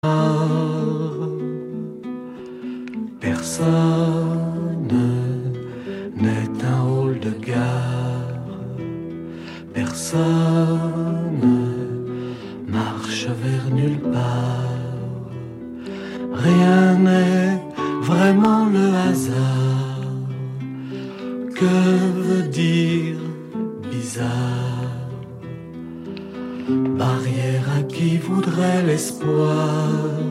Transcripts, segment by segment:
Personne n'est un hall de gare, personne marche vers nulle part, rien n'est vraiment le hasard. Que veut dire bizarre? Barrière à qui voudrait l'espoir.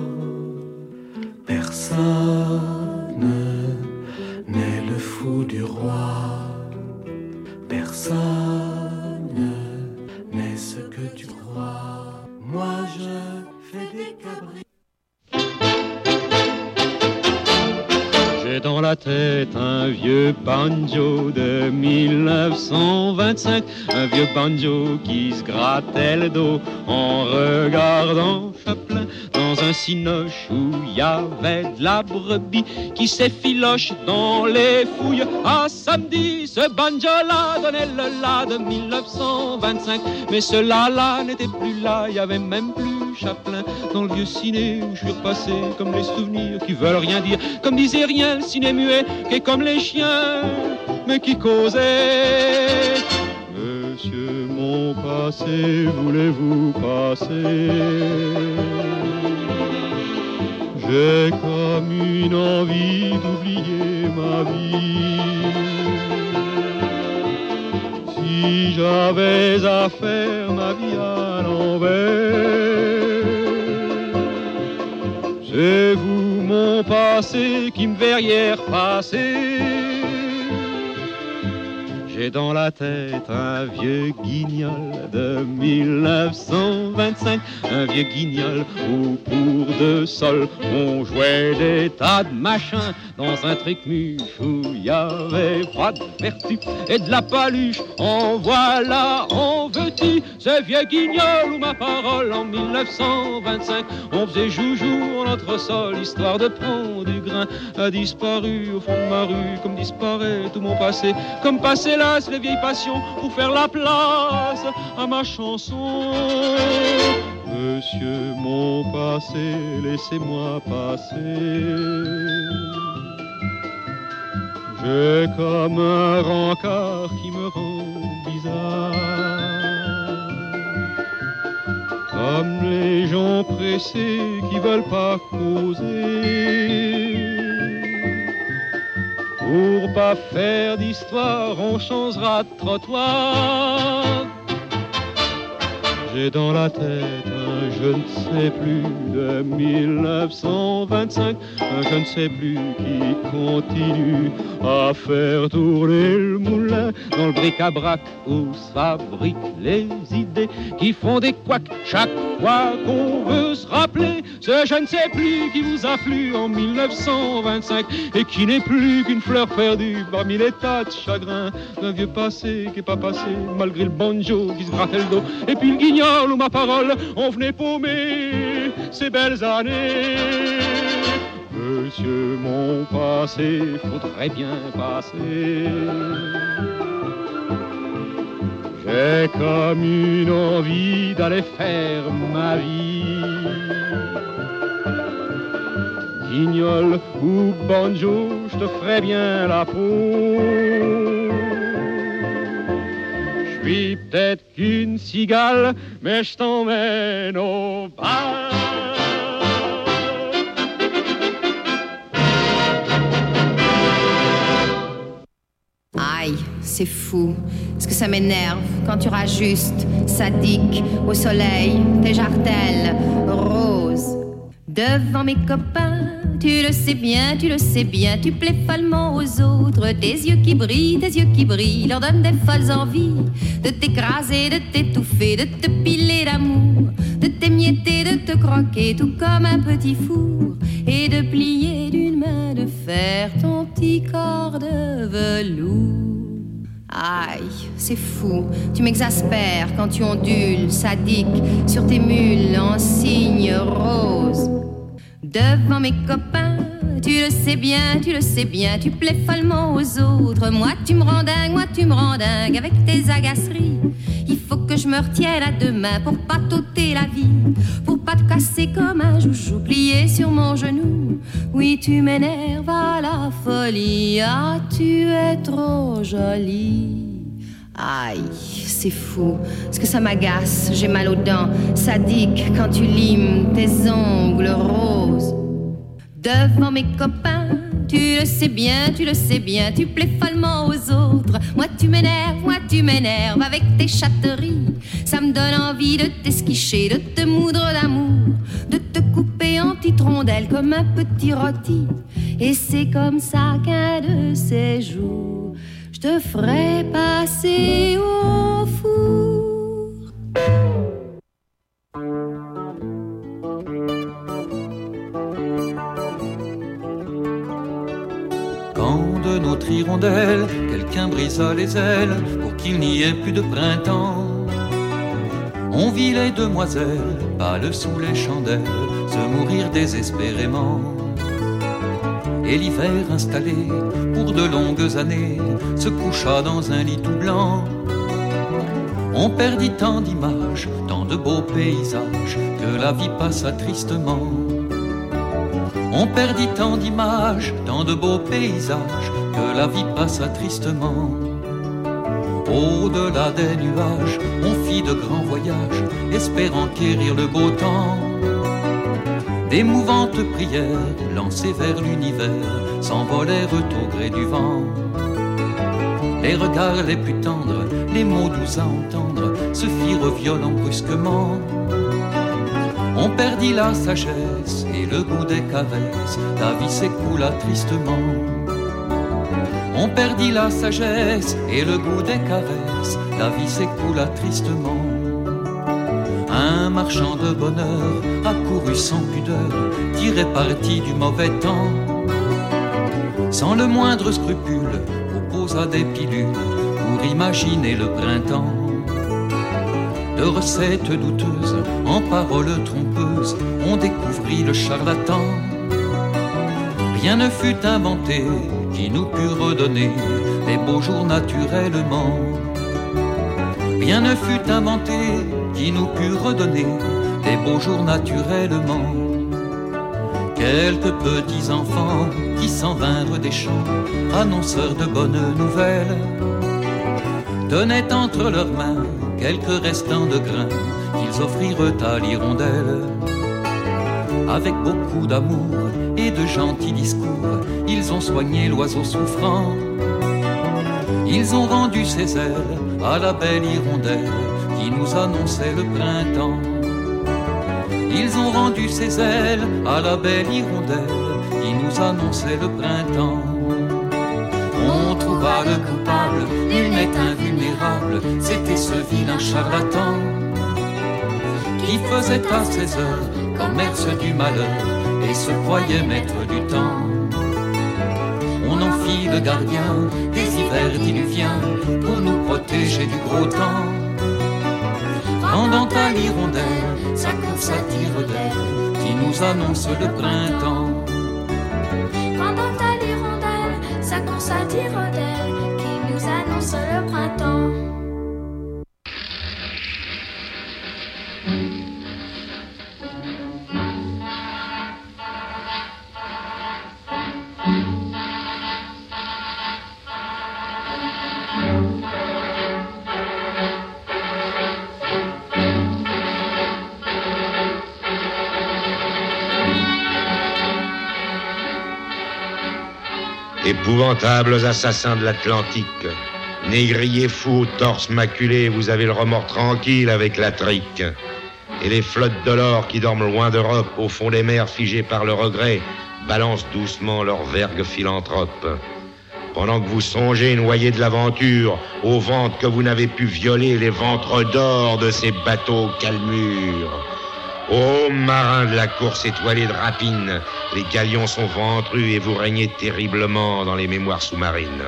Personne n'est le fou du roi. Personne n'est ce que tu crois. Moi je fais des cabris. J'ai dans la tête un vieux banjo de 1925, un vieux banjo qui se grattait le dos en regardant Chaplin dans un cinoche où il y avait de la brebis qui s'effiloche dans les fouilles. Ah, samedi, ce banjo-là donnait le la de 1925, mais ce la-là n'était plus là, il y avait même plus Chaplin dans le vieux ciné où je suis repassé comme les souvenirs qui veulent rien dire, comme disait rien le ciné muet, qui est comme les chiens, mais qui causait. Monsieur, mon passé, voulez-vous passer? J'ai comme une envie d'oublier ma vie. Si j'avais à faire ma vie à l'envers, c'est vous, mon passé, qui me verriez repasser. J'ai dans la tête un vieux guignol de 1925, un vieux guignol où pour deux sols on jouait des tas de machins dans un trique-muche où il y avait pas de vertu et de la paluche. En voilà, en veux-tu, ce vieux guignol où ma parole en 1925 on faisait joujou en notre sol, histoire de prendre du grain, a disparu au fond de ma rue comme disparaît tout mon passé, comme passé là les vieilles passions pour faire la place à ma chanson. Monsieur, mon passé, laissez-moi passer. J'ai comme un rencard qui me rend bizarre, comme les gens pressés qui veulent pas causer. Pour pas faire d'histoire, on changera de trottoir. J'ai dans la tête un je ne sais plus de 1925, un je ne sais plus qui continue à faire tourner le moulin dans le bric-à-brac où se fabriquent les idées qui font des couacs chaque fois qu'on veut se rappeler ce je ne sais plus qui vous a plu en 1925 et qui n'est plus qu'une fleur perdue parmi les tas de chagrins d'un vieux passé qui est pas passé malgré le banjo qui se grattait le dos et puis le guignol où ma parole on venait paumer ces belles années. Monsieur, mon passé, faudrait bien passer. J'ai comme une envie d'aller faire ma vie. Guignol ou banjo, je te ferai bien la peau. Je suis peut-être qu'une cigale, mais je t'emmène au bal. Aïe, c'est fou, ce que ça m'énerve quand tu rajustes, sadique, au soleil, tes jartelles roses. Devant mes copains, tu le sais bien, tu plais follement aux autres. Tes yeux qui brillent, leur donnent des folles envies de t'écraser, de t'étouffer, de te piler d'amour, de t'émietter, de te croquer, tout comme un petit four, et de plier d'une main de fer ton petit corps de velours. Aïe, c'est fou, tu m'exaspères quand tu ondules, sadique, sur tes mules en cygne rose. Devant mes copains, tu le sais bien, tu plais follement aux autres. Moi tu me rends dingue avec tes agaceries. Il faut que je me retienne à deux mains pour pas t'ôter la vie, pour pas te casser comme un joujou plié sur mon genou. Oui, tu m'énerves à la folie, ah tu es trop jolie. Aïe, c'est fou, parce que ça m'agace, j'ai mal aux dents, sadique quand tu limes tes ongles roses. Devant mes copains, tu le sais bien, tu plais follement aux autres. Moi tu m'énerves avec tes chatteries. Ça me donne envie de t'esquicher, de te moudre d'amour, de te couper en petites rondelles comme un petit rôti. Et c'est comme ça qu'un de ces jours, je te ferai passer au four. Quand de notre hirondelle, quelqu'un brisa les ailes pour qu'il n'y ait plus de printemps, on vit les demoiselles, pâles sous les chandelles, se mourir désespérément. Et l'hiver installé pour de longues années se coucha dans un lit tout blanc. On perdit tant d'images, tant de beaux paysages, que la vie passa tristement. On perdit tant d'images, tant de beaux paysages, que la vie passa tristement. Au-delà des nuages, on fit de grands voyages, espérant quérir le beau temps. D'émouvantes prières, lancées vers l'univers, s'envolèrent au gré du vent. Les regards les plus tendres, les mots doux à entendre, se firent violents brusquement. On perdit la sagesse et le goût des caresses, la vie s'écoula tristement. On perdit la sagesse et le goût des caresses, la vie s'écoula tristement. Un marchand de bonheur accourut sans pudeur, tiré parti du mauvais temps. Sans le moindre scrupule, proposa des pilules pour imaginer le printemps. De recettes douteuses, en paroles trompeuses, on découvrit le charlatan. Rien ne fut inventé qui nous pût redonner les beaux jours naturellement. Rien ne fut inventé qui nous pût redonner les beaux jours naturellement. Quelques petits enfants qui s'en vinrent des champs, annonceurs de bonnes nouvelles, tenaient entre leurs mains quelques restants de grains qu'ils offrirent à l'hirondelle. Avec beaucoup d'amour et de gentils discours, ils ont soigné l'oiseau souffrant. Ils ont rendu ses ailes à la belle hirondelle qui nous annonçait le printemps. Ils ont rendu ses ailes à la belle hirondelle qui nous annonçait le printemps. On trouva le coupable, nul n'est invulnérable, c'était ce vilain charlatan qui faisait à ses heures commerce du malheur et se croyait maître du temps. On en fit le gardien des hivers diluviens pour nous protéger du gros temps. Rendant à l'hirondelle sa course à tire-d'aile qui nous annonce le printemps. Rendant à l'hirondelle sa course à tire-d'aile qui nous annonce le printemps. Épouvantables assassins de l'Atlantique, négriers fous, torse maculé, vous avez le remords tranquille avec la trique. Et les flottes de l'or qui dorment loin d'Europe, au fond des mers figées par le regret, balancent doucement leurs vergues philanthropes. Pendant que vous songez noyer de l'aventure, aux ventes que vous n'avez pu violer, les ventres d'or de ces bateaux calmures. Ô marins de la course étoilée de rapine, les galions sont ventrus et vous régnez terriblement dans les mémoires sous-marines.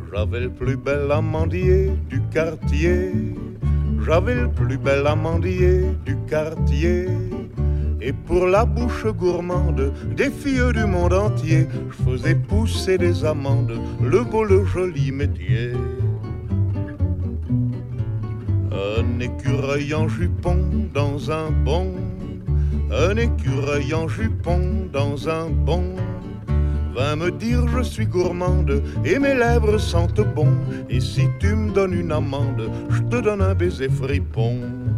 J'avais le plus bel amandier du quartier. J'avais le plus bel amandier du quartier. Et pour la bouche gourmande des filles du monde entier, je faisais pousser des amandes, le beau, le joli métier. Un écureuil en jupon dans un bon, un écureuil en jupon dans un bon, vint me dire je suis gourmande et mes lèvres sentent bon. Et si tu me donnes une amande, je te donne un baiser fripon.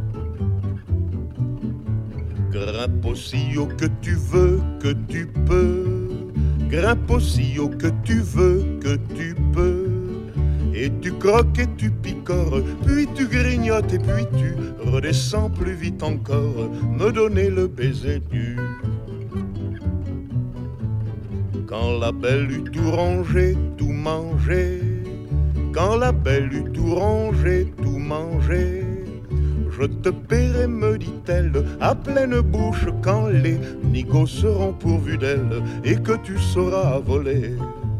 Grimpe aussi haut que tu veux, que tu peux. Grimpe aussi haut que tu veux, que tu peux. Et tu croques et tu picores, puis tu grignotes et puis tu redescends plus vite encore, me donner le baiser du. Quand la belle eut tout rangé, tout mangé, quand la belle eut tout rangé, tout mangé, je te paierai, me dit-elle, à pleine bouche quand les nigauds seront pourvus d'elle et que tu sauras voler.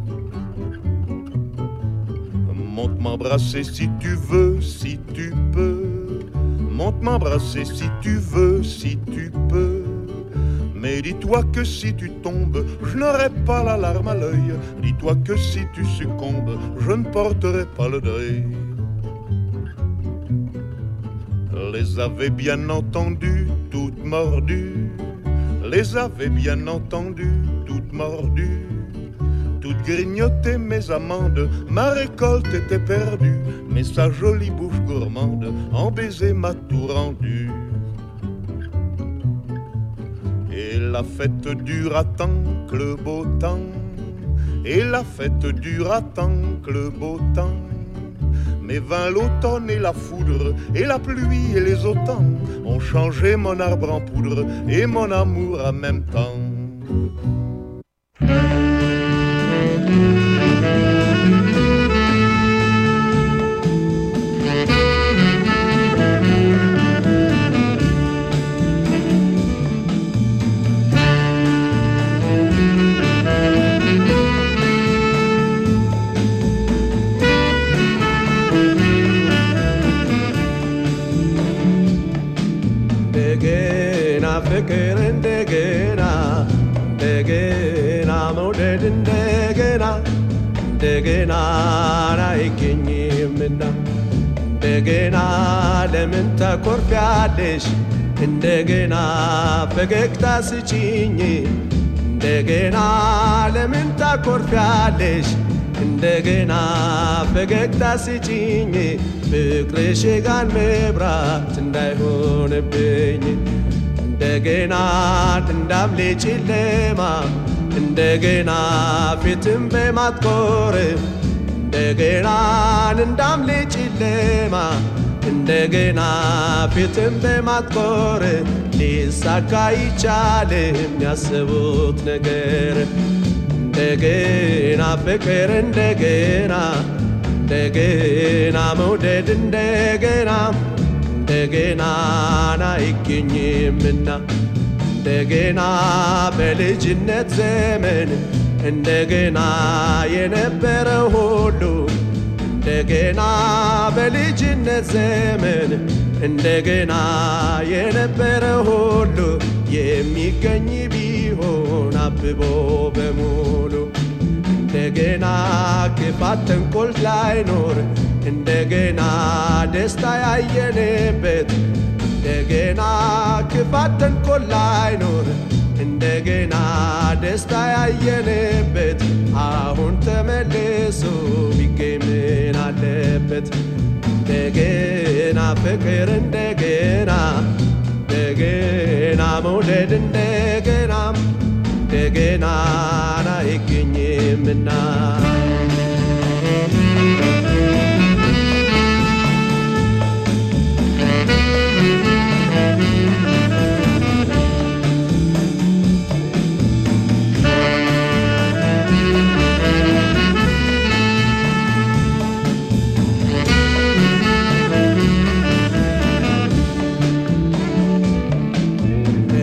Monte m'embrasser si tu veux, si tu peux. Monte m'embrasser si tu veux, si tu peux. Mais dis-toi que si tu tombes, je n'aurai pas la larme à l'œil. Dis-toi que si tu succombes, je ne porterai pas le deuil. Les avait bien entendues, toutes mordues. Les avait bien entendues, toutes mordues. Toutes grignotées mes amandes, ma récolte était perdue. Mais sa jolie bouche gourmande, en baiser m'a tout rendu. Et la fête dura tant que le beau temps. Et la fête dura tant que le beau temps. Mais vint l'automne et la foudre, et la pluie et les automnes ont changé mon arbre en poudre et mon amour en même temps. ፍቅር እንደገና እንደገና መውደድ እንደገና እንደገና አይገኝምና እንደገና ለምን ታኮርፊያለሽ እንደገና ፈገግታ ስጪኝ እንደገና ለምን ታኮርፊያለሽ እንደገና ፈገግታ ስጪኝ ፍቅርሽ ጋር መብራት እንዳይሆንብኝ እንደገና እንዳምሌ ጨለማ እንደገና ፊትም በማትኮር እንደገና እንዳምሌ ጨለማ እንደገና ፊትም በማትኮር ሊሳካ ይቻልም ያሰቡት ነገር እንደገና ፍቅር እንደገና እንደገና መውደድ እንደገና እንደገና አይገኝምና እንደገና በልጅነት ዘመን እንደገና የነበረ ሁሉ እንደገና በልጅነት ዘመን እንደገና የነበረ ሁሉ የሚገኝ ቢሆን አብቦ በሙሉ እንደገና ክፋት ተንኮል ላይኖር እንደገና ደስታ ያየንበት እንደገና ክፋት ተንኮል ላይኖር እንደገና ደስታ ያየንበት አሁን ተመልሶ ቢገኝ ምን አለበት እንደገና ፍቅር እንደገና እንደገና መውደድ እንደገና እንደገና አይገኝምና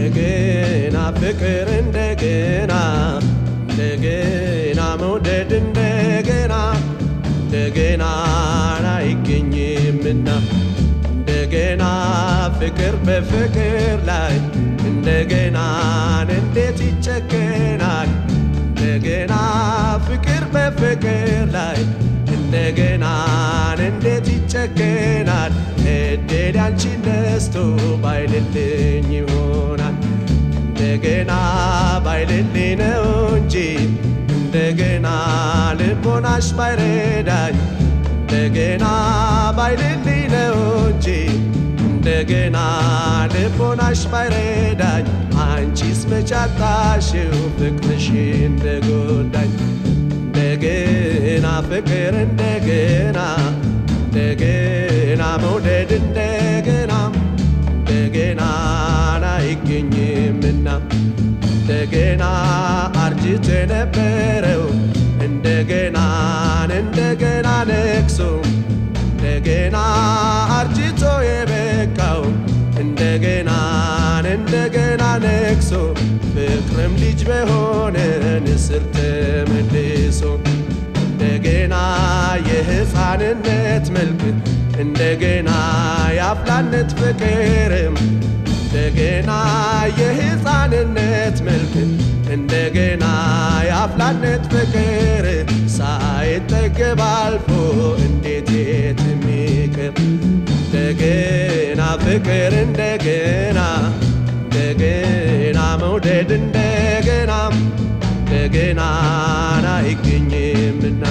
ፍቅር እንደገና እንደገና መውደድ ፍቅር በፍቅር ላይ እንደገና እንዴት ይጨከናል እንደገና ፍቅር በፍቅር ላይ እንደገና እንዴት ይጨከናል እድል ያንቺን ነስቶ ባይልልኝ ይሆናል እንደገና ባይልልኝ ነው እንጂ እንደገና ልቦናሽ ባይረዳኝ እንደገና ባይልልኝ ነው እንጂ እንደገና ልቦናሽ ባይረዳኝ አንቺስ መቻጣሽው ፍቅርሽ እንደጎዳኝ እንደገና ፍቅር እንደገና እንደገና መውደድ እንደገና እንደገና አይገኝምና እንደገና አርጅቶ የነበረው እንደገና ነክሶ እንደገና አርጅቶ የበቃው እንደገና ነክሶ ፍቅርም ልጅ በሆነ ንስር ተመልሶ እንደገና የሕፃንነት መልክ እንደገና የአፍላነት ፍቅርም እንደገና የሕፃንነት መልክ እንደገና የአፍላነት ፍቅር ሳይጠገብ አልፎ እንዴት የትም ይቅር እንደገና ፍቅር እንደገና እንደገና መውደድ እንደገና እንደገና አይገኝምና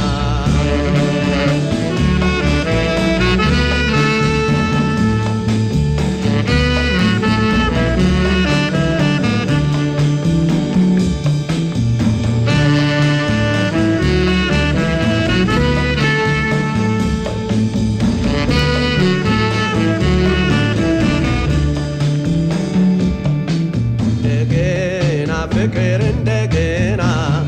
ፍቅር እንደገና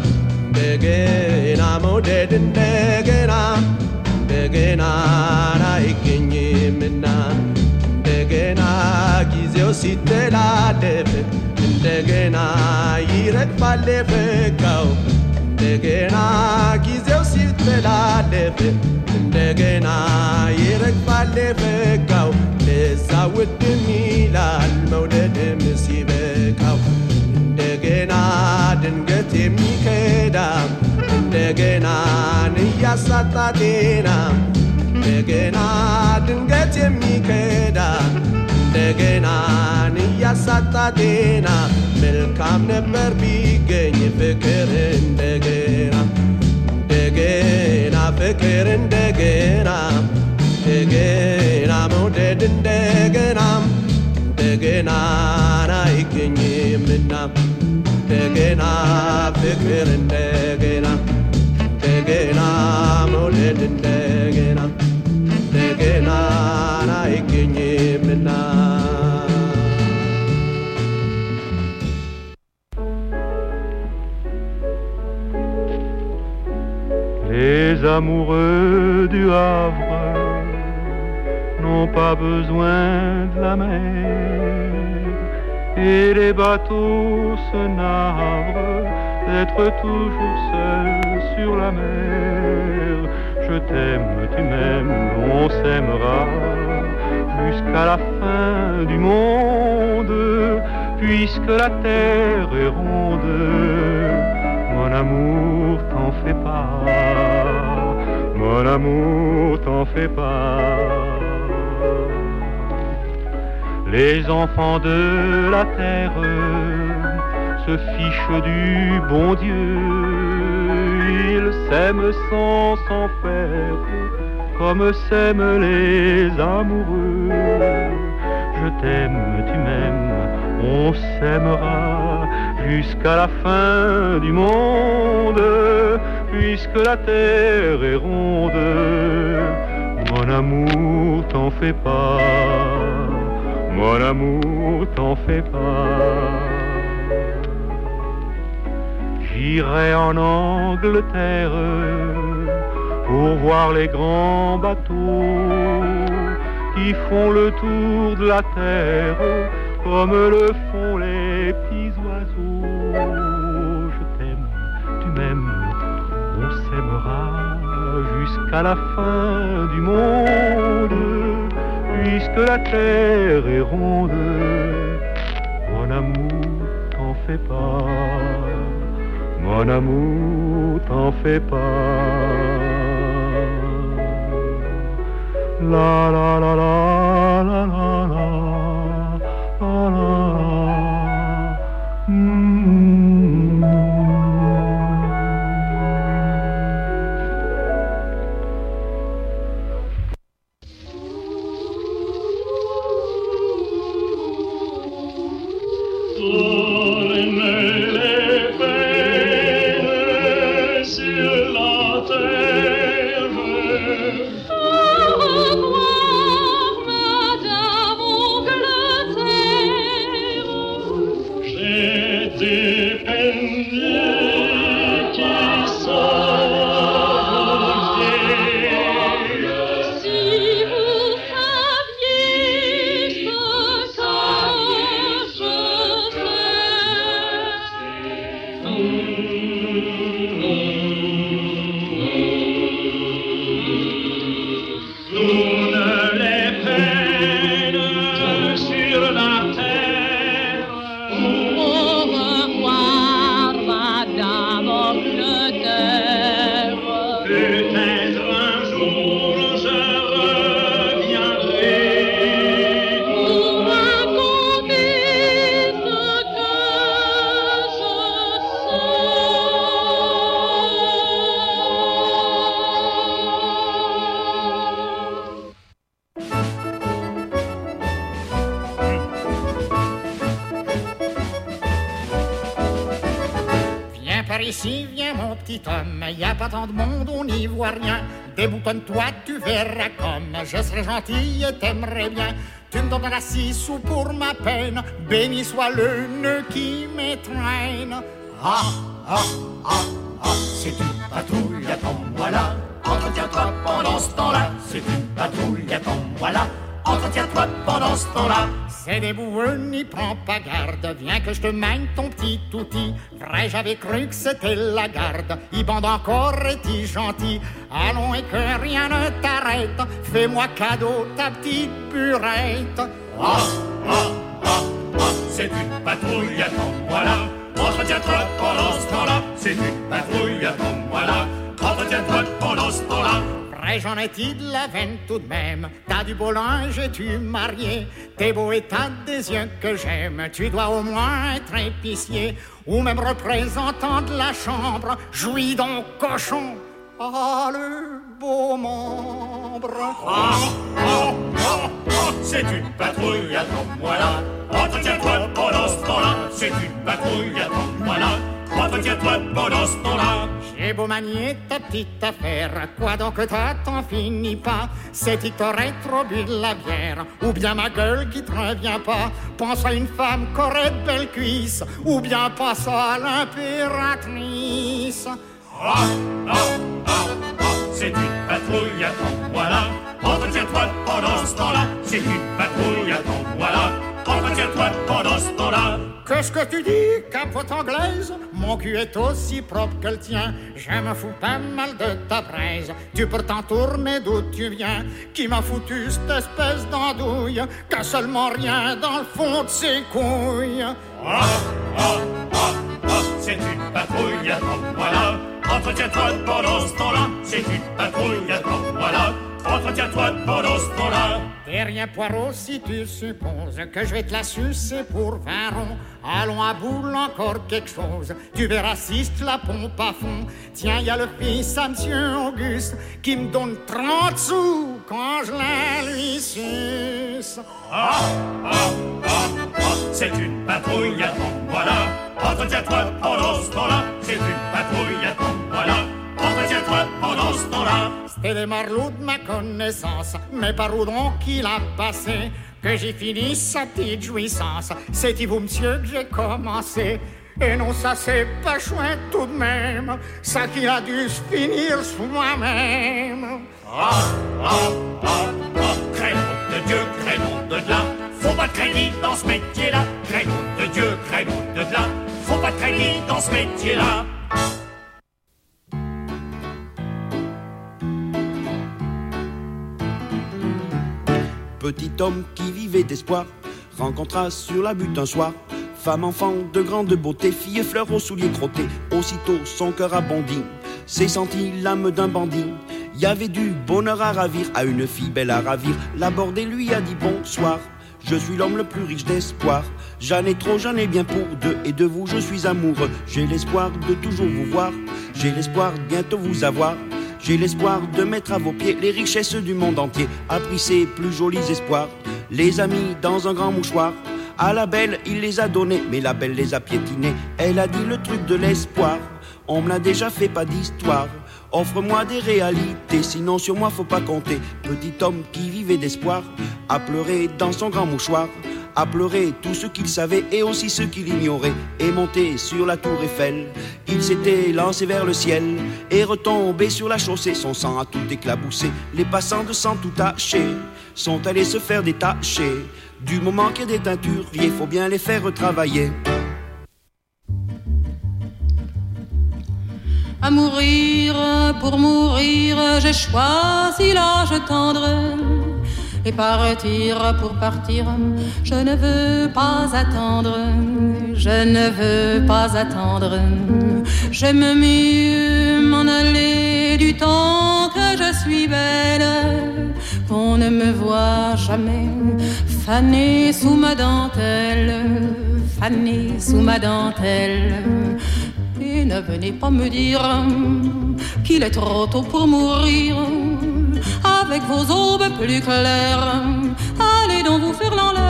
እንደገና መውደድ እንደገና እንደገና አይገኝምና እንደገና ጊዜው ሲተላለፍ እንደገና ይረግፋል የፈካው እንደገና ጊዜው ሲተላለፍ እንደገና ይረግፋል የፈካው ለዛ ውድም ይላል መውደድም ሲበቃው እንደገና ድንገት የሚከዳ እንደገና እያሳጣ ጤና እንደገና ድንገት የሚከዳ እንደገና እያሳጣ ጤና መልካም ነበር ቢገኝ ፍቅር እንደገና እንደገና ፍቅር እንደገና እንደገና መውደድ እንደገና እንደገና አይገኝምና እንደገና ፍቅር እንደገና እንደገና መውደድ እንደገና እንደገና አይገኝምና Les amoureux du Havre n'ont pas besoin de la mer et les bateaux se navrent d'être toujours seuls sur la mer. Je t'aime, tu m'aimes, on s'aimera jusqu'à la fin du monde, puisque la terre est ronde. Mon amour, t'en fais pas, mon amour, t'en fais pas. Les enfants de la terre se fichent du bon Dieu, ils s'aiment sans s'en faire, comme s'aiment les amoureux. Je t'aime, tu m'aimes, on s'aimera jusqu'à la fin du monde, puisque la terre est ronde. Mon amour, t'en fais pas, mon amour, t'en fais pas. J'irai en Angleterre pour voir les grands bateaux qui font le tour de la terre comme le font les petits oiseaux. Je t'aime, tu m'aimes, on s'aimera jusqu'à la fin du monde, puisque la terre est ronde. Mon amour, t'en fais pas. Mon amour, t'en fais pas. La la la la la la la la la. Ici, viens mon petit homme, y a pas tant de monde, on n'y voit rien. Déboutonne-toi, tu verras comme je serai gentil et t'aimerais bien. Tu me donneras 6 sous pour ma peine, béni soit le nœud qui m'étreint. Ah, ah, ah, ah, c'est une patrouille, attends-moi là. Entretiens-toi pendant ce temps-là, c'est une patrouille, attends-moi là. Entretiens-toi pendant ce temps-là. C'est des boueux, n'y prends pas garde. Viens que je te mène ton petit outil. Vrai, j'avais cru que c'était la garde. Il bande encore et t'y gentil. Allons et que rien ne t'arrête. Fais-moi cadeau ta petite burette. Ah, ah, ah, ah, c'est une patrouille, attends-moi là. Entretiens-toi pendant ce temps-là. C'est une patrouille, attends-moi là. Entretiens-toi pendant ce temps-là. J'en ai-tu de la veine tout de même. T'as du beau linge et tu marié. T'es beau et t'as des yeux que j'aime. Tu dois au moins être épicier ou même représentant de la chambre. Jouis donc cochon. Ah, le beau membre. Ah, ah, ah, ah, c'est une patrouille, attends-moi là. Entretiens-toi pendant ce temps-là. C'est une patrouille, attends-moi là. Entretiens-toi pendant ce temps-là. J'ai beau manier ta petite affaire, quoi donc toi t'en finis pas. C'est-il que t'aurais trop bu de la bière, ou bien ma gueule qui te revient pas. Pense à une femme qu'aurait de belles cuisses, ou bien passe à l'impératrice. Ah, ah, ah, ah, c'est une patrouille, attends-moi là. Entretiens-toi pendant ce temps-là. C'est une patrouille, attends-moi là. Entretiens-toi pendant ce temps-là. Qu'est-ce que tu dis, capote anglaise? Mon cul est aussi propre que le tien. Je me fous pas mal de ta braise. Tu peux t'en tourner d'où tu viens. Qui m'a foutu cette espèce d'andouille qu'a seulement rien dans le fond de ses couilles. Ah, ah, ah, ah, c'est une patrouille, attends-moi là. Entretiens-toi pendant ce temps-là. C'est une patrouille, attends-moi là. Entretiens-toi pendant ce temps-là. T'es rien poireau si tu supposes que je vais te la sucer pour 20 ronds. Allons à boule encore quelque chose. Tu verras si je te la pompe à fond. Tiens, y a le fils à monsieur Auguste qui me donne 30 sous quand je la lui suce. Ah, ah, ah, ah, c'est une patrouille, attends-moi là. Entretiens-toi pendant ce temps-là. C'est une patrouille, attends-moi là. Entretiens-toi pendant ce temps-là. C'était les marlots de ma connaissance, mais par où donc il a passé que j'ai fini sa petite jouissance. C'est-y vous, monsieur, que j'ai commencé. Et non, ça c'est pas chouette tout de même, ça qu'il a dû se finir soi-même. Ah, ah, ah, ah, crénom de Dieu, crénom de là, faut pas de crédit dans ce métier-là. Crénom de Dieu, crénom de là, faut pas de crédit dans ce métier-là. Petit homme qui vivait d'espoir rencontra sur la butte un soir femme, enfant de grande beauté, fille, fleur aux souliers crottés. Aussitôt son cœur a bondi, s'est senti l'âme d'un bandit. Y avait du bonheur à ravir, à une fille belle à ravir. L'abordé lui a dit bonsoir, je suis l'homme le plus riche d'espoir. J'en ai trop, j'en ai bien pour deux, et de vous je suis amoureux. J'ai l'espoir de toujours vous voir, j'ai l'espoir de bientôt vous avoir. J'ai l'espoir de mettre à vos pieds les richesses du monde entier. Appris ses plus jolis espoirs, les a mis dans un grand mouchoir. À la belle, il les a donnés, mais la belle les a piétinés. Elle a dit le truc de l'espoir, on me l'a déjà fait, pas d'histoire. Offre-moi des réalités, sinon sur moi faut pas compter. Petit homme qui vivait d'espoir a pleuré dans son grand mouchoir, a pleuré tout ce qu'il savait et aussi ce qu'il ignorait. Et monté sur la tour Eiffel, il s'était lancé vers le ciel et retombé sur la chaussée. Son sang a tout éclaboussé, les passants de sang tout taché sont allés se faire détacher. Du moment qu'il y a des teinturiers, faut bien les faire retravailler. À mourir, pour mourir, j'ai choisi l'âge tendre. Et partir pour partir, je ne veux pas attendre. Je ne veux pas attendre. J'aime mieux m'en aller du temps que je suis belle, qu'on ne me voit jamais fanée sous ma dentelle, fanée sous ma dentelle. Et ne venez pas me dire qu'il est trop tôt pour mourir. Avec vos aubes plus claires, allez donc vous faire dans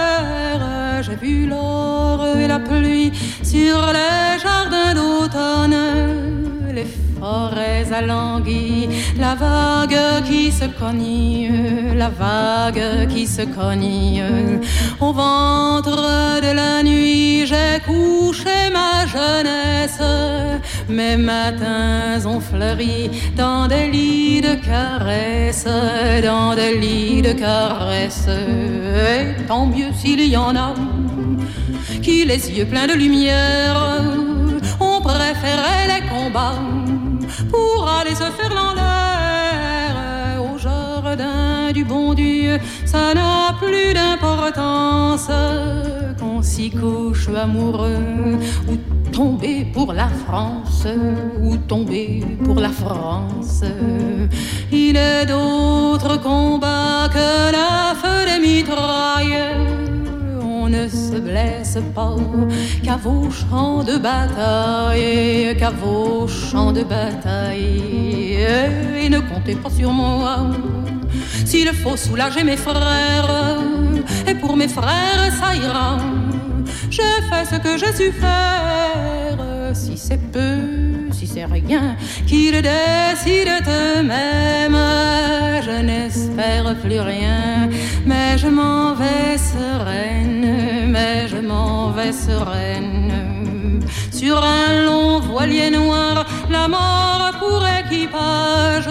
l'air. J'ai vu l'or et la pluie sur les jardins d'automne, les forêts alanguies, la vague qui se cogne, la vague qui se cogne. Au ventre de la nuit, j'ai couché ma jeunesse. Mes matins ont fleuri dans des lits de caresses, dans des lits de caresses. Et tant mieux s'il y en a qui, les yeux pleins de lumière, ont préféré les combats pour aller se faire dans l'air. Au jardin du bon Dieu, ça n'a plus d'importance qu'on s'y couche amoureux, ou tomber pour la France, ou tomber pour la France. Il est d'autres combats que la feu des mitrailles. On ne se blesse pas qu'à vos champs de bataille, qu'à vos champs de bataille. Et ne comptez pas sur moi s'il faut soulager mes frères. Et pour mes frères ça ira, j'ai fait ce que j'ai su faire. Si c'est peu, si c'est rien, qu'ils décident eux-mêmes. Je n'espère plus rien, mais je m'en vais sereine, mais je m'en vais sereine. Sur un long voilier noir, la mort pour équipage.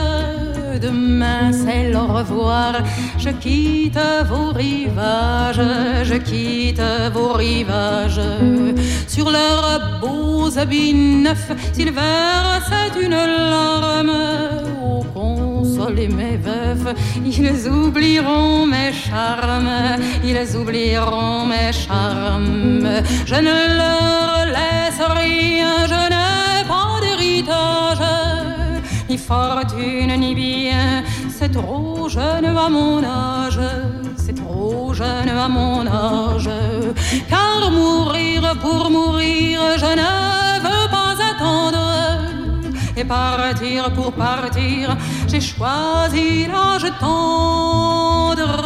Demain c'est le revoir, je quitte vos rivages, je quitte vos rivages. Sur leurs beaux habits neufs, s'ils versent une larme, oh consolez mes veufs, ils oublieront mes charmes, ils oublieront mes charmes. Je ne leur laisse rien, je n'ai pas d'héritage, ni fortune ni bien, c'est trop jeune à mon âge, c'est trop jeune à mon âge. Car mourir pour mourir, je ne veux pas attendre. Et partir pour partir, j'ai choisi l'âge tendre.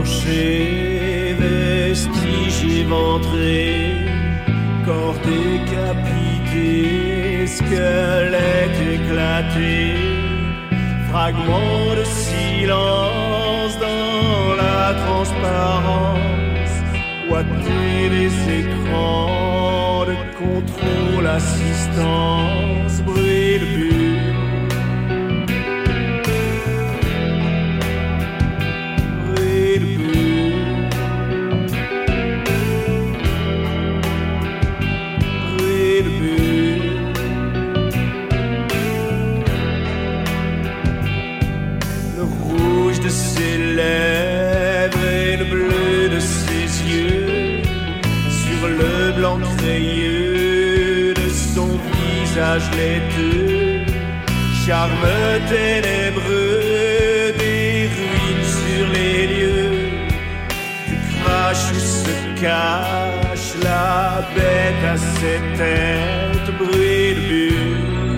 torchés, vestiges éventrés, corps décapités, squelettes éclatés, fragments de silence dans la transparence, ouatés des écrans de contrôle, assistance, bruit de bulle. Crayeux de son visage laiteux, charme ténébreux des ruines sur les lieux, du crash où se cache la bête à ses têtes, bruit de bulle.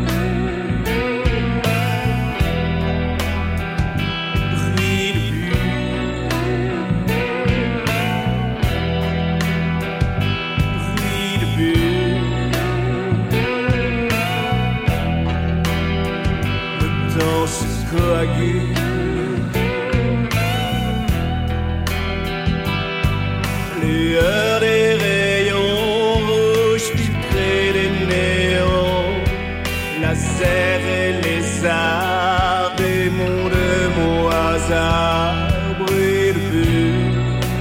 Lueur des rayons rouges filtrés des néons, laser et lézard, démons de mots hasard, bruit de bulle,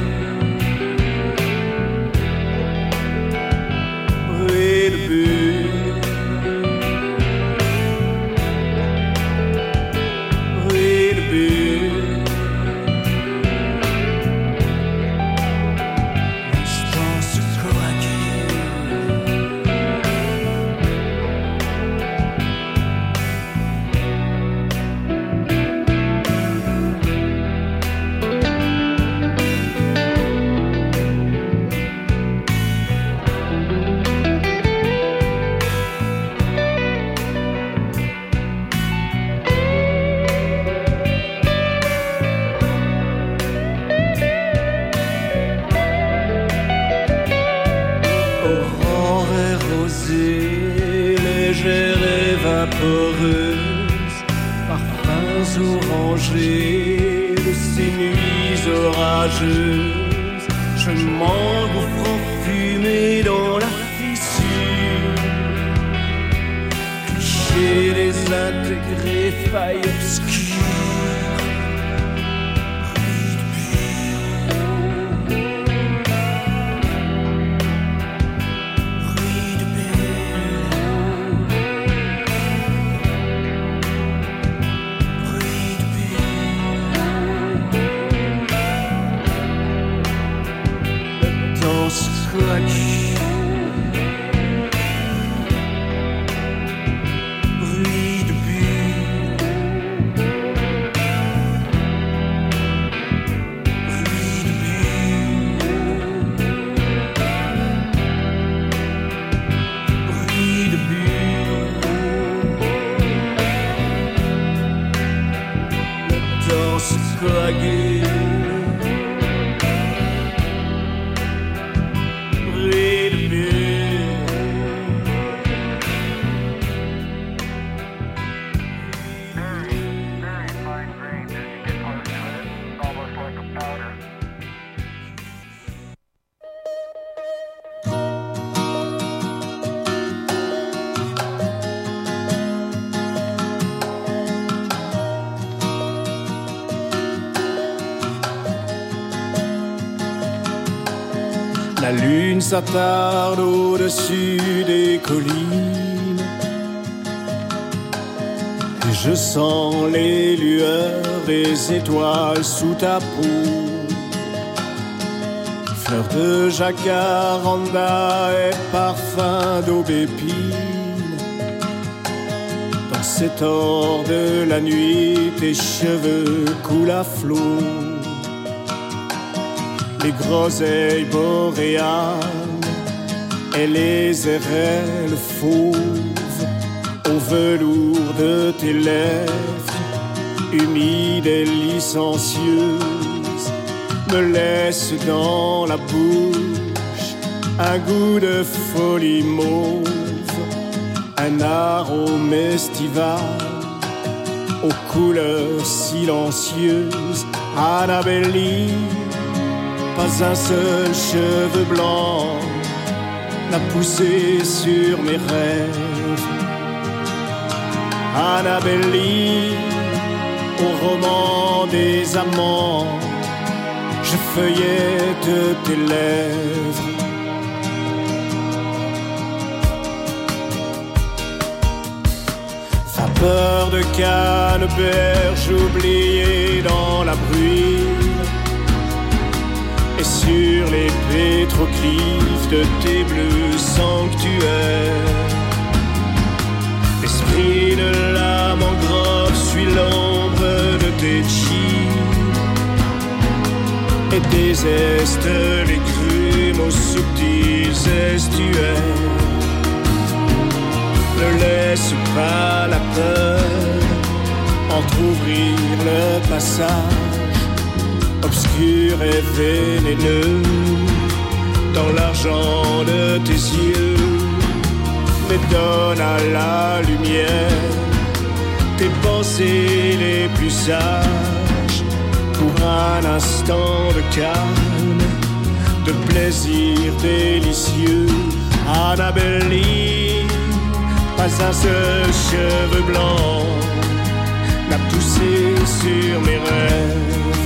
bruit de bulle. Parfums orangés de ces nuits orageuses, je m'engouffre en fumée dans la fissure, cliché désintégré, faille obscure. La lune s'attarde au-dessus des collines et je sens les lueurs des étoiles sous ta peau. Fleurs de jacaranda et parfum d'aubépine. Dans cet or de la nuit, tes cheveux coulent à flot. Les groseilles boréales et les érelles fauves au velours de tes lèvres, humides et licencieuses, me laisse dans la bouche un goût de folie mauve, un arôme estival aux couleurs silencieuses. Annabelle, pas un seul cheveu blanc n'a poussé sur mes rêves. Annabelle, au roman des amants, je feuillette tes lèvres. Vapeur de canneberge oubliée dans la bruine, et sur les pétroglyphes de tes bleus sanctuaires, l'esprit de la mangrove suit l'ombre de tes jeans et déseste les grumes aux subtils estuaires. Ne laisse pas la peur entrouvrir le passage obscur et vénéneux dans l'argent de tes yeux, mais donne à la lumière tes pensées les plus sages pour un instant de calme, de plaisir délicieux. Annabelle, pas un seul cheveu blanc n'a poussé sur mes rêves.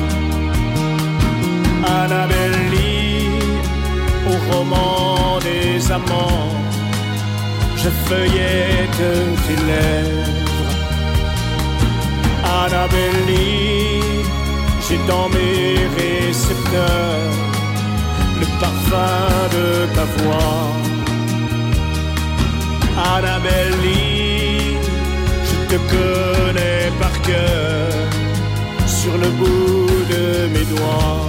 Annabelle, au roman des amants, je feuillette tes lèvres. Annabelle, j'ai dans mes récepteurs le parfum de ta voix. Annabelle, je te connais par cœur sur le bout de mes doigts.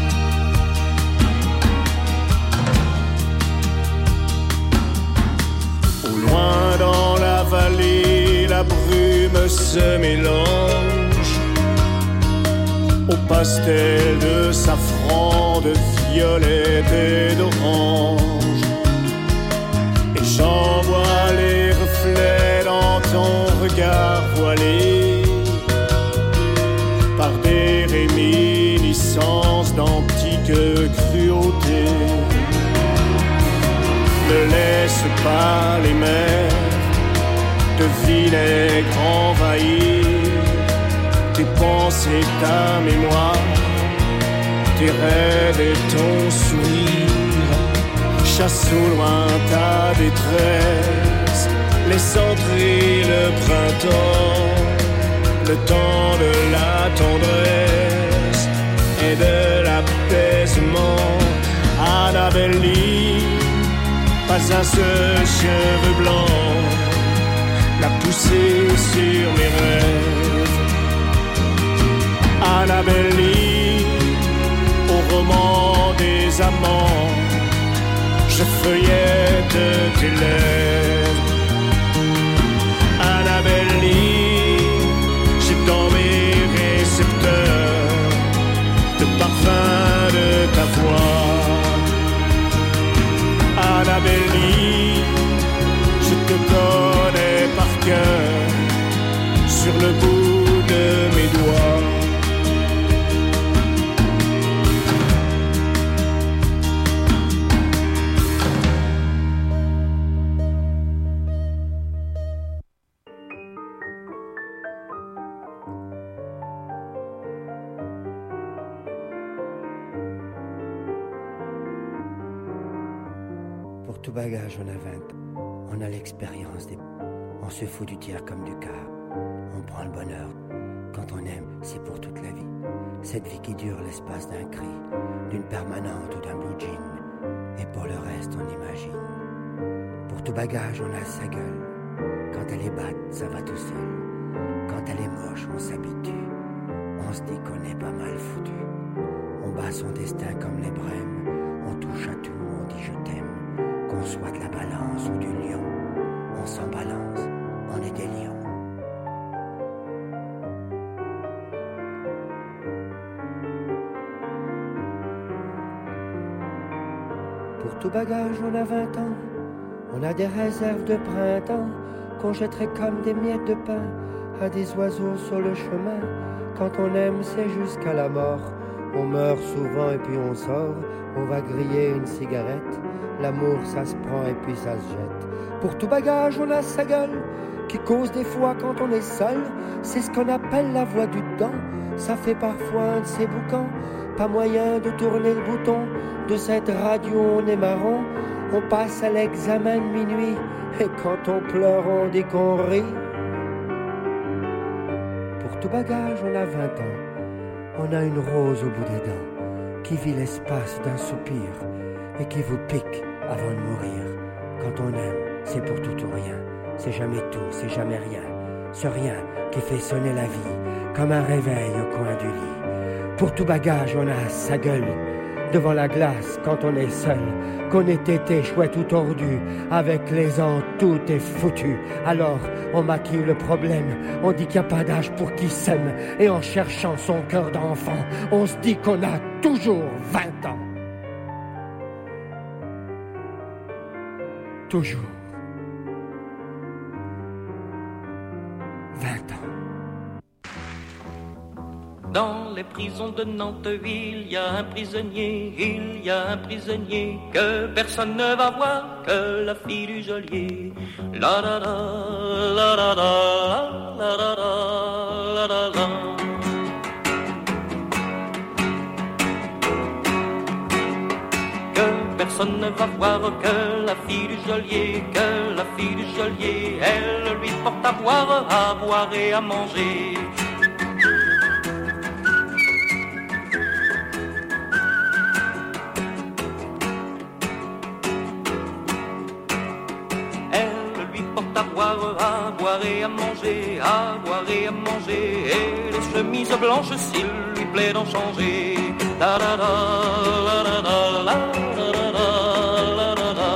Au loin dans la vallée, la brume se mélange au pastel de safran, de violette et d'orange. J'en vois les reflets dans ton regard voilé par des réminiscences d'antiques cruautés. Ne laisse pas les mers de vinaigre envahir tes pensées, ta mémoire, tes rêves et ton sourire. Chasse au loin ta détresse, laisse entrer le printemps, le temps de la tendresse et de l'apaisement. Annabelle, pas un seul cheveu blanc n'a poussé sur mes rêves. Annabelle, au roman des amants, je feuillette tes lèvres. Annabelle, j'ai dans mes récepteurs le parfum de ta voix. Annabelle, je te connais par cœur sur le bout de mes doigts. Pour tout bagage, on a 20 ans. On a l'expérience des... On se fout du tiers comme du quart. On prend le bonheur. Quand on aime, c'est pour toute la vie. Cette vie qui dure l'espace d'un cri, d'une permanente ou d'un blue jean. Et pour le reste, on imagine. Pour tout bagage, on a sa gueule. Quand elle est batte, ça va tout seul. Quand elle est moche, on s'habitue. On se dit qu'on est pas mal foutu. On bat son destin comme les brèmes. On touche à tout, on dit je t'aime. Qu'on soit de la balance ou du lion, on s'en balance, on est des lions. Pour tout bagage, on a 20 ans. On a des réserves de printemps qu'on jetterait comme des miettes de pain à des oiseaux sur le chemin. Quand on aime, c'est jusqu'à la mort. On meurt souvent et puis on sort. On va griller une cigarette. L'amour, ça se prend et puis ça se jette. Pour tout bagage, on a sa gueule qui cause des fois quand on est seul. C'est ce qu'on appelle la voix du dedans. Ça fait parfois un de ces boucans. Pas moyen de tourner le bouton de cette radio, on est marron. On passe à l'examen de minuit. Et quand on pleure, on dit qu'on rit. Pour tout bagage, on a 20 ans. On a une rose au bout des dents qui vit l'espace d'un soupir et qui vous pique avant de mourir. Quand on aime, c'est pour tout ou rien. C'est jamais tout, c'est jamais rien. Ce rien qui fait sonner la vie comme un réveil au coin du lit. Pour tout bagage, on a sa gueule devant la glace quand on est seul. Qu'on ait été chouette ou tordu, avec les ans tout est foutu. Alors on maquille le problème, on dit qu'il n'y a pas d'âge pour qui s'aime. Et en cherchant son cœur d'enfant, on se dit qu'on a toujours 20 ans. Toujours 20 ans. Dans les prisons de Nantes, il y a un prisonnier que personne ne va voir que la fille du geôlier. La la la, la la la, la la la, la la la. Que personne ne va voir que la fille du geôlier, elle lui porte à boire et à manger. À boire et à manger, et les chemises blanches s'il lui plaît d'en changer. La la la, la la la, la la la, la la.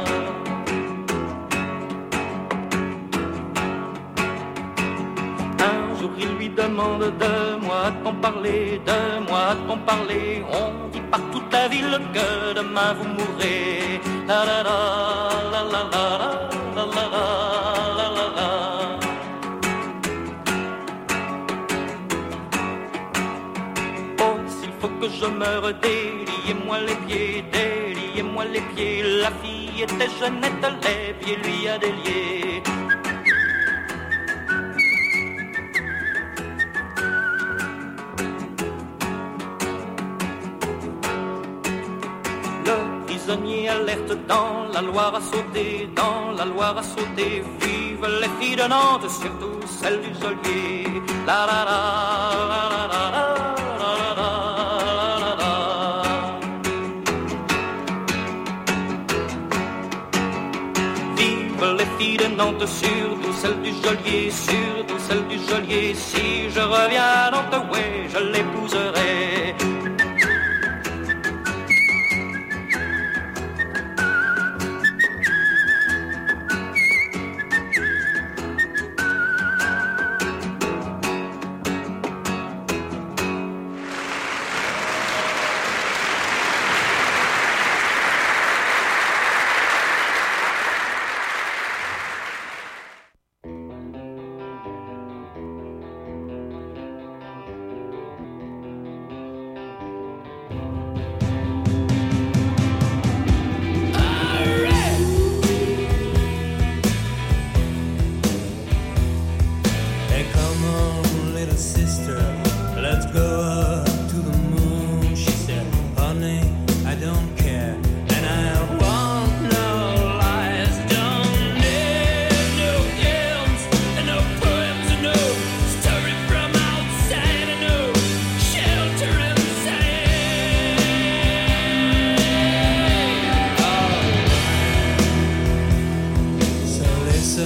Un jour il lui demande de moi à-t-on parler, on dit par toute la ville que demain vous mourrez. La la la, la la la, la la la. Que je meure, déliez-moi les pieds, la fille était jeunette, les pieds lui a délié. Le prisonnier alerte dans la Loire à sauter, vive les filles de Nantes, surtout celles du geôlier. La la la, la la la, la. De Nantes, surtout celle du geôlier, si je reviens à Nantes, ouais, je l'épouserai.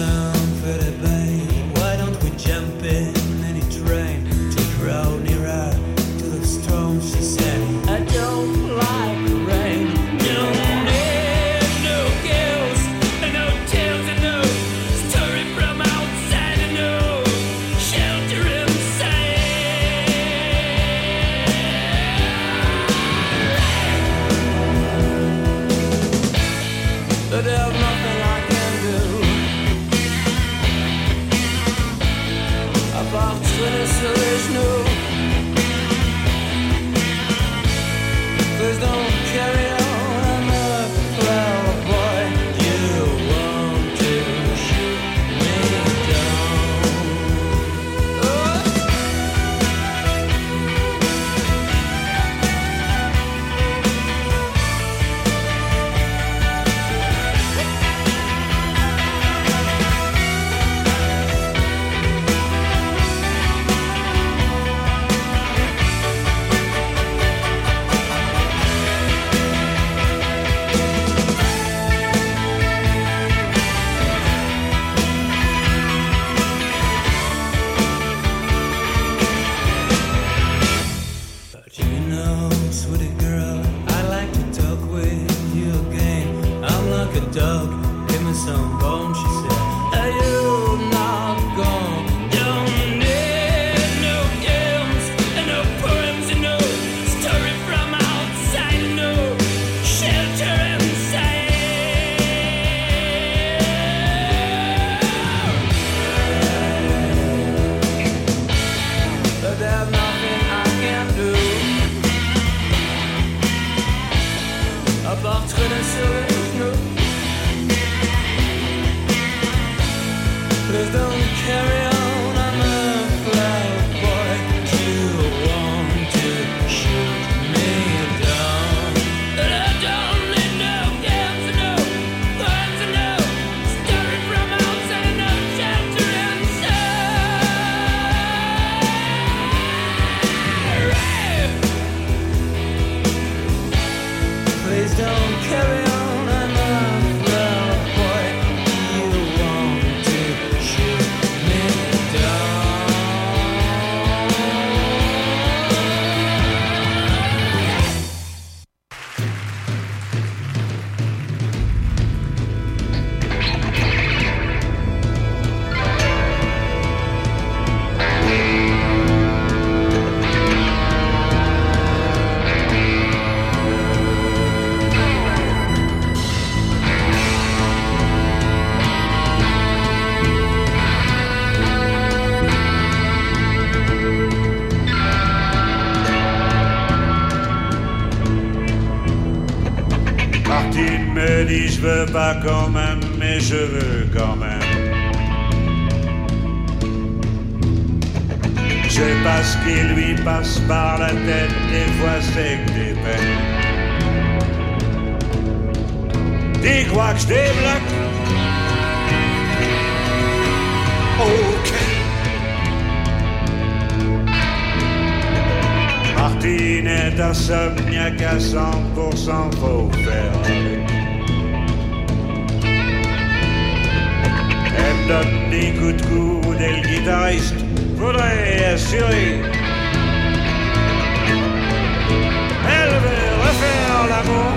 Why don't we jump in any train to Crowney Ride? traîner sur les genoux. Please don't carry on, I'm a flower boy. You want to shoot me down. Dog, give me some bone, she said. Are you not gone? Don't need no games and no poems and no story from outside, no shelter inside. But there's nothing I can do. À part traîner sur les genoux. Please don't carry on, I'm a cloud boy. You want to shoot me down. But I don't need no games and no guns and no story from outside and no shelter inside. Please don't carry on. Je veux pas quand même, mais je veux quand même. Je sais pas ce qui lui passe par la tête, des fois c'est que des peines. T'y crois que je débloque? Ok. Martine est insomniaque à 100%, faut faire avec. Elle donne des coups de coude et le guitariste faudrait assurer. Elle veut refaire l'amour.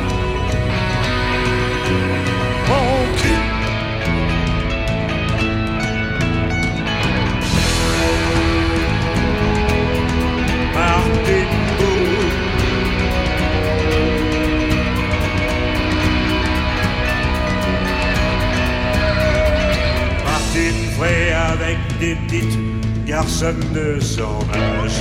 Mon cul. Martine Bou. Martine ferait avec des petites garçonnes de son âge.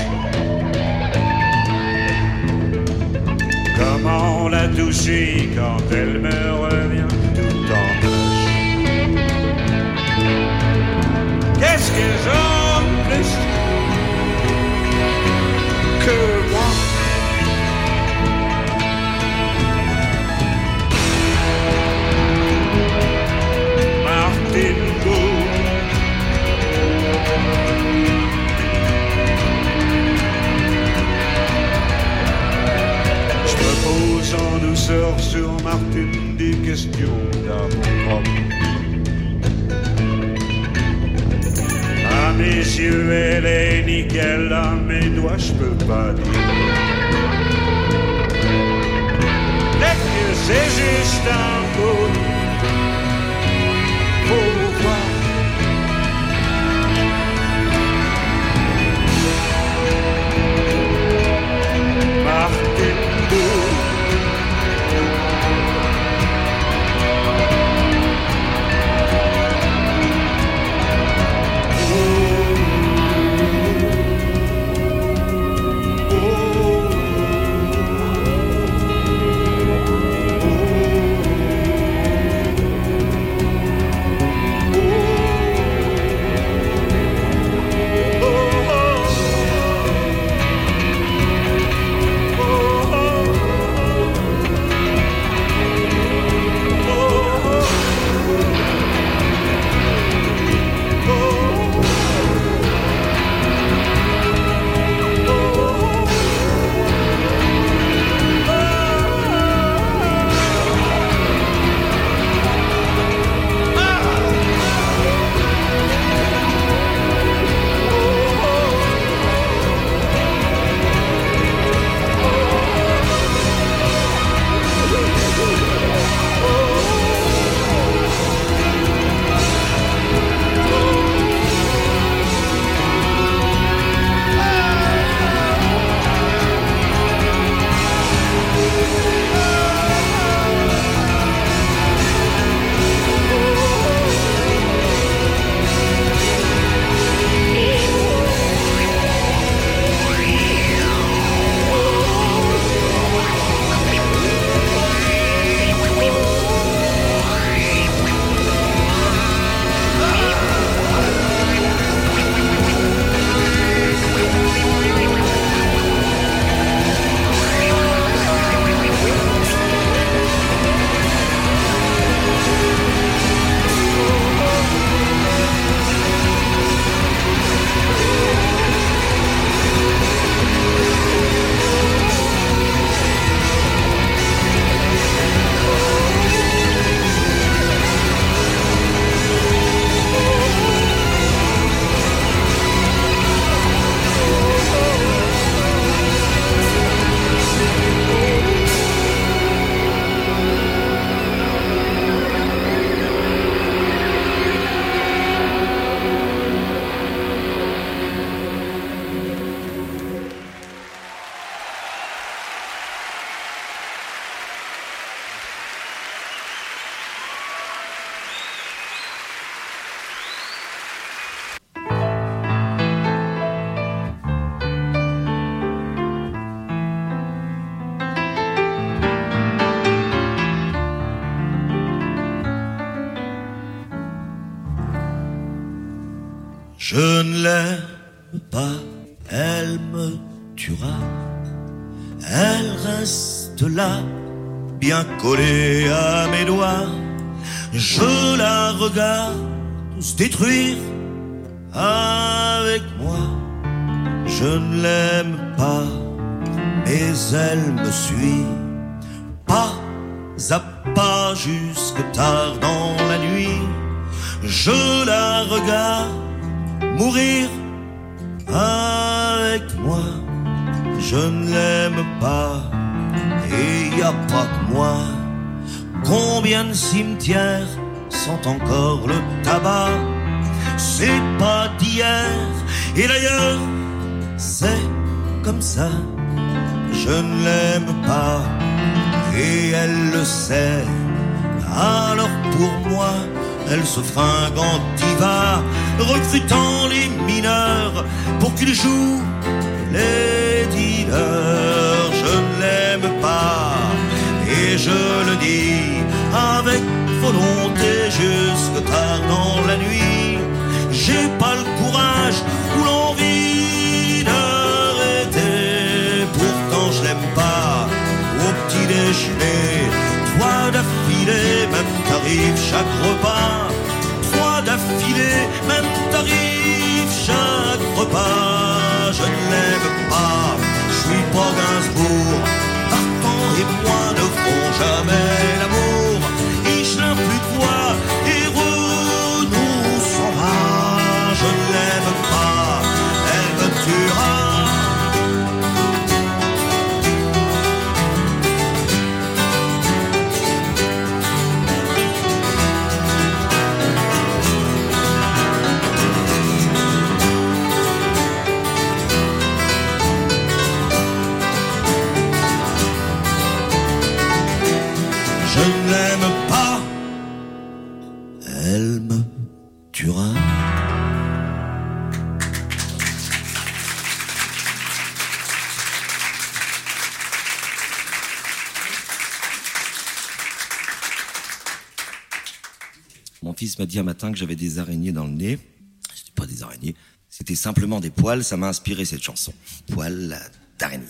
Comment la toucher quand elle me revient tout en âge. Qu'est-ce que j'en plus que moi? Martine Bou. Je me pose en douceur sur Martine des questions d'amour propre. À mes yeux, elle est nickel, à mes doigts, je peux pas dire. Peut-être que c'est juste un mot. Faut voir. Martine Bou. Je ne l'aime pas, elle me tuera. Elle reste là, bien collée à mes doigts. Je la regarde se détruire avec moi. Je ne l'aime pas, mais elle me suit. Pas à pas jusque tard dans la nuit. Je la regarde mourir avec moi. Je ne l'aime pas et y a pas que moi. Combien de cimetières sont encore le tabac? C'est pas d'hier et d'ailleurs c'est comme ça. Je ne l'aime pas et elle le sait. Alors pour moi elle se fringue en diva, recrutant les mineurs pour qu'ils jouent les dealers. Je ne l'aime pas et je le dis avec volonté jusque tard dans la nuit. J'ai pas le courage ou l'envie d'arrêter. Pourtant je l'aime pas au petit déjeuner. 3 d'affilée, même tarif chaque repas. 3 d'affilée, même tarif chaque repas. Je ne l'aime pas, je suis pas Gainsbourg. Partant et moi ne feront jamais l'amour. Ich n'ai plus de voix et nous s'en va. Je ne l'aime pas, elle me tuera. Je ne l'aime pas, elle me tuera. Mon fils m'a dit un matin que j'avais des araignées dans le nez. C'était pas des araignées, c'était simplement des poils. Ça m'a inspiré cette chanson. Poils d'araignée.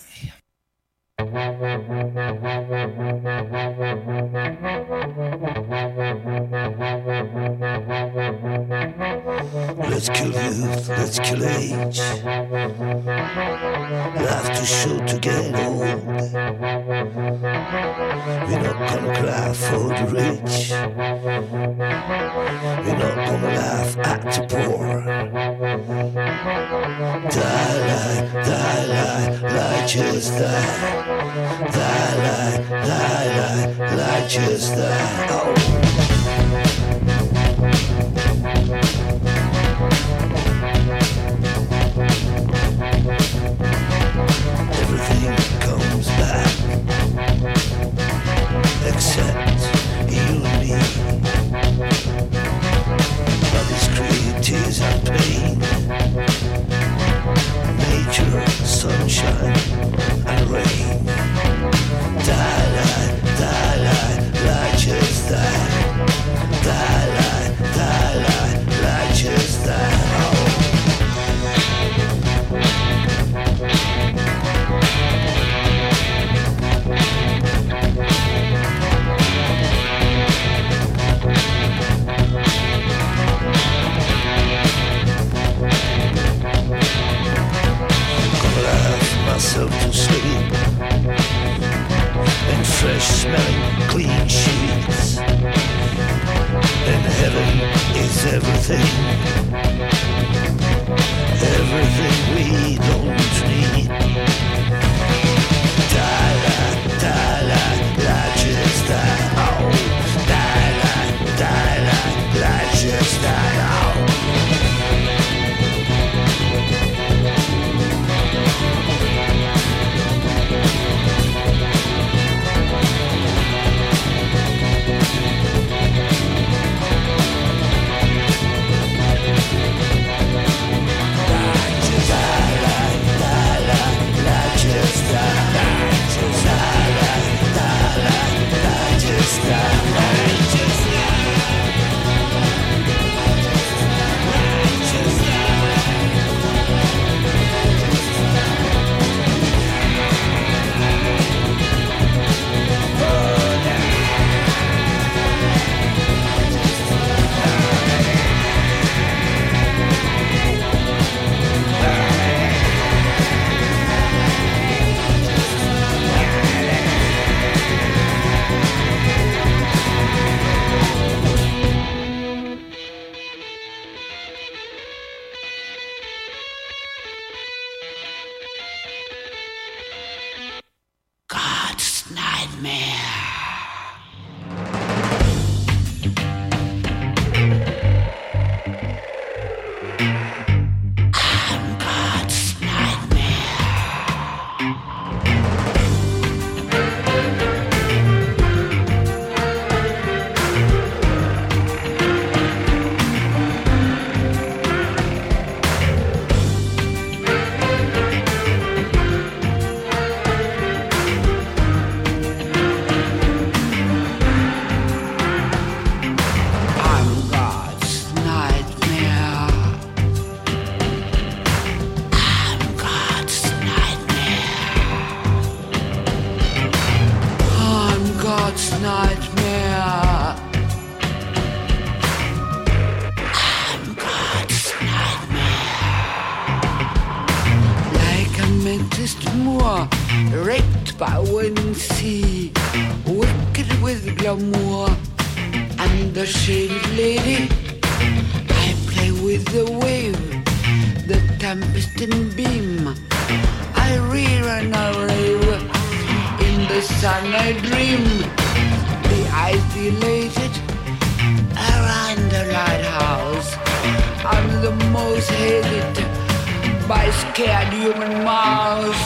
Let's kill youth, let's kill age. Life too short to get old. We're not gonna cry for the rich. We're not gonna laugh at the poor. Die, just die. Die, just die. Oh. Everything comes back except you and me. Bodies create tears and pain. Nature, sunshine and rain. Die, just die. amethyst moor, wrecked by wind and sea, wicked with glamour. I'm the shaded lady, I play with the wave, the tempest and beam. I rear and I rave, in the sun I dream. The eyes dilated around the lighthouse. I'm the most hated by scared human mouse.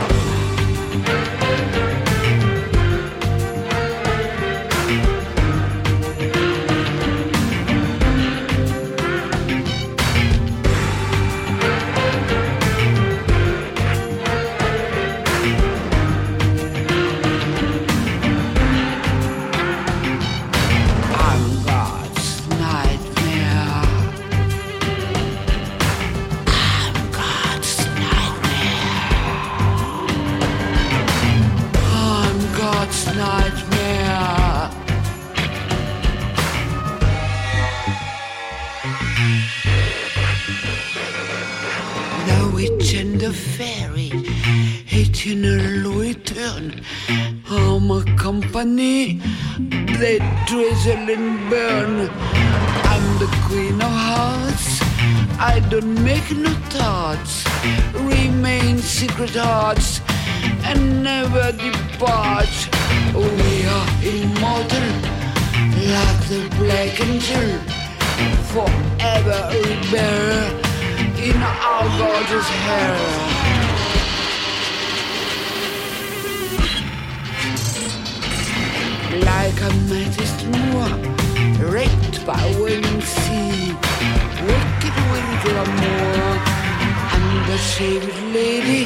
Company, they drizzle and burn. I'm the queen of hearts, I don't make no thoughts, remain secret hearts and never depart. We are immortal, like the black angel, forever we bear in our gorgeous hair. Like a amethyst moor, wrecked by wind and sea, wicked with glamour. I'm the shaded lady.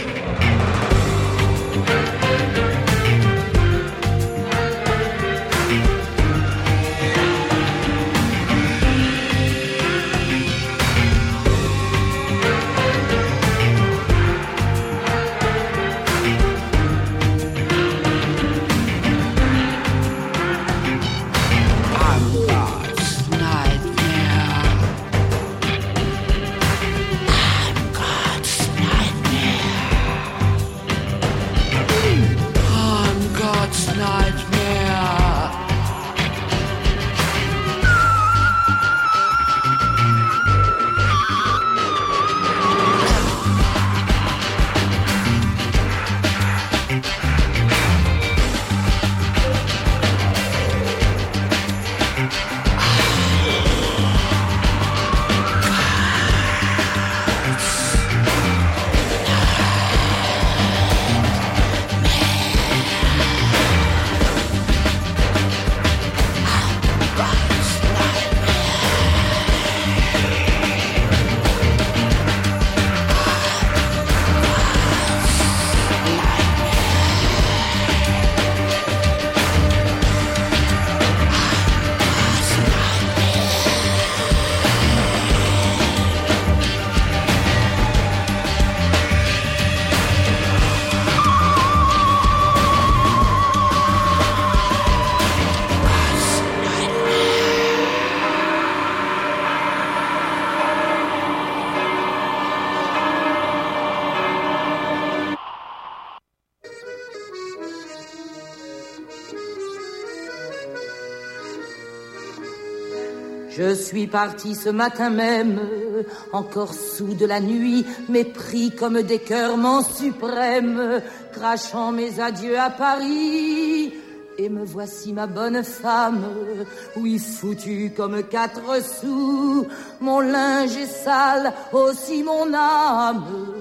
Je suis parti ce matin même, encore sous de la nuit, mépris comme d'écœurement suprême, crachant mes adieux à Paris. Et me voici ma bonne femme, oui foutue comme 4 sous. Mon linge est sale, aussi mon âme,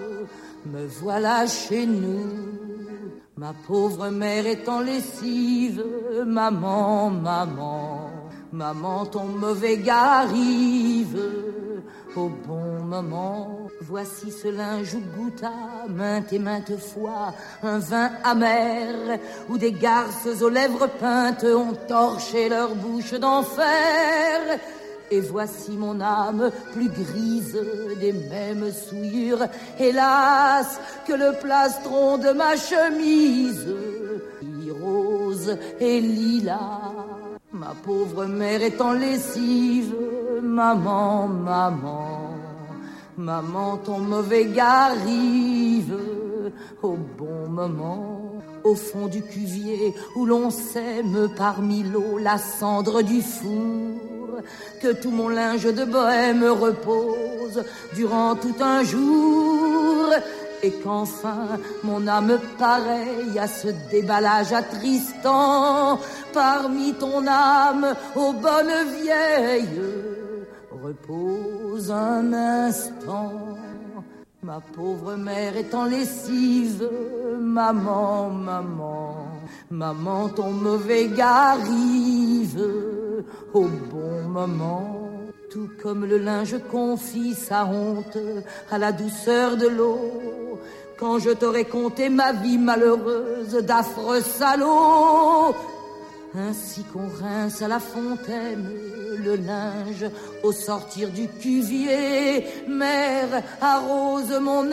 me voilà chez nous. Ma pauvre mère est en lessive, maman, maman. Maman, ton mauvais gars arrive au bon moment. Voici ce linge où goûta maintes et maintes fois un vin amer, où des garces aux lèvres peintes ont torché leur bouche d'enfer. Et voici mon âme plus grise des mêmes souillures, hélas, que le plastron de ma chemise, rose et lilas. Ma pauvre mère est en lessive, maman, maman. Maman, ton mauvais gars arrive au bon moment, au fond du cuvier où l'on sème parmi l'eau la cendre du four, que tout mon linge de bohème repose durant tout un jour, et qu'enfin mon âme pareille à ce déballage attristant, parmi ton âme ô bonne vieille, repose un instant. Ma pauvre mère est en lessive, maman, maman, maman, ton mauvais gars arrive au bon moment. Tout comme le linge confie sa honte à la douceur de l'eau, quand je t'aurais conté ma vie malheureuse d'affreux salaud. Ainsi qu'on rince à la fontaine le linge au sortir du cuvier, mère, arrose mon